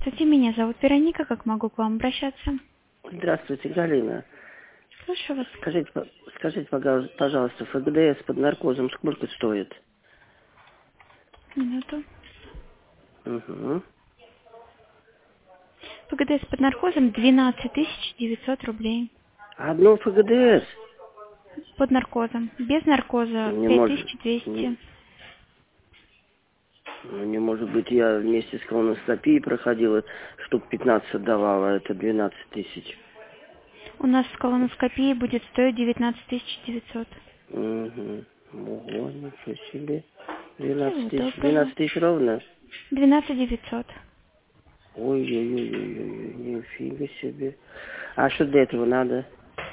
Здравствуйте, меня зовут Вероника. Как могу к вам обращаться? Здравствуйте, Галина. Слушаю вас. Скажите, пожалуйста, ФГДС под наркозом сколько стоит? Минуту. Угу. ПГДС под наркозом 12 900 рублей. Одно ФГДС? Под наркозом. Без наркоза Не может, 5200. не может быть, я вместе с колоноскопией проходила, штук 15 отдавала, это 12 тысяч. У нас с колоноскопией будет стоить 19 900. Угу. Ого, ничего себе. 12 Всего тысяч. доброго. 12 тысяч ровно? 12 900. Ой-ой-ой, нифига себе. А что для этого надо?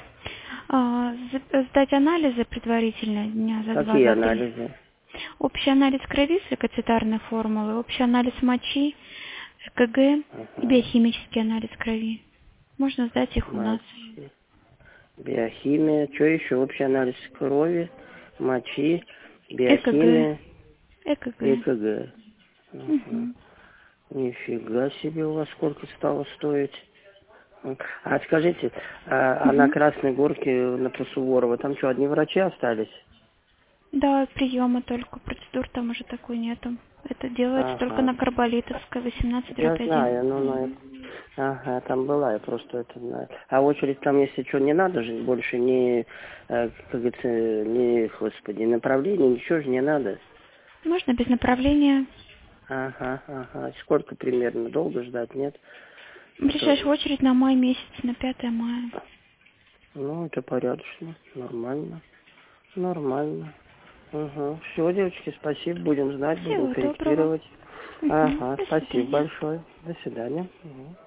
Сдать анализы предварительно дня за два, Какие за три. анализы? Общий анализ крови с лейкоцитарной формулы, общий анализ мочи, ЭКГ и Ага. биохимический анализ крови. Можно сдать их у нас. Мочи. Биохимия, что еще? Общий анализ крови, мочи, ЭКГ. биохимия, ЭКГ. ЭКГ. Ага. Мгм. Нифига себе у вас сколько стало стоить. А скажите, а на Мгм. Красной Горке, на Суворова, там что, одни врачи остались? Да, приема только, процедур там уже такой нету. Это делается только Ага. на Карболитовской, Я 18/1. знаю, ага, там была, я просто это знаю. А очередь там, если что, не надо же, больше не, как говорится, не, господи, направление, ничего же не надо. Можно без направления. Ага, ага. Сколько примерно? Долго ждать, нет? А то, Ближайшая очередь на май месяц, на 5 мая. ну, это порядочно, нормально, нормально. Ага. Все, девочки, спасибо, будем знать, будем Всего доброго. корректировать. Мгм. Ага, До спасибо свидания. большое. До свидания. Мгм.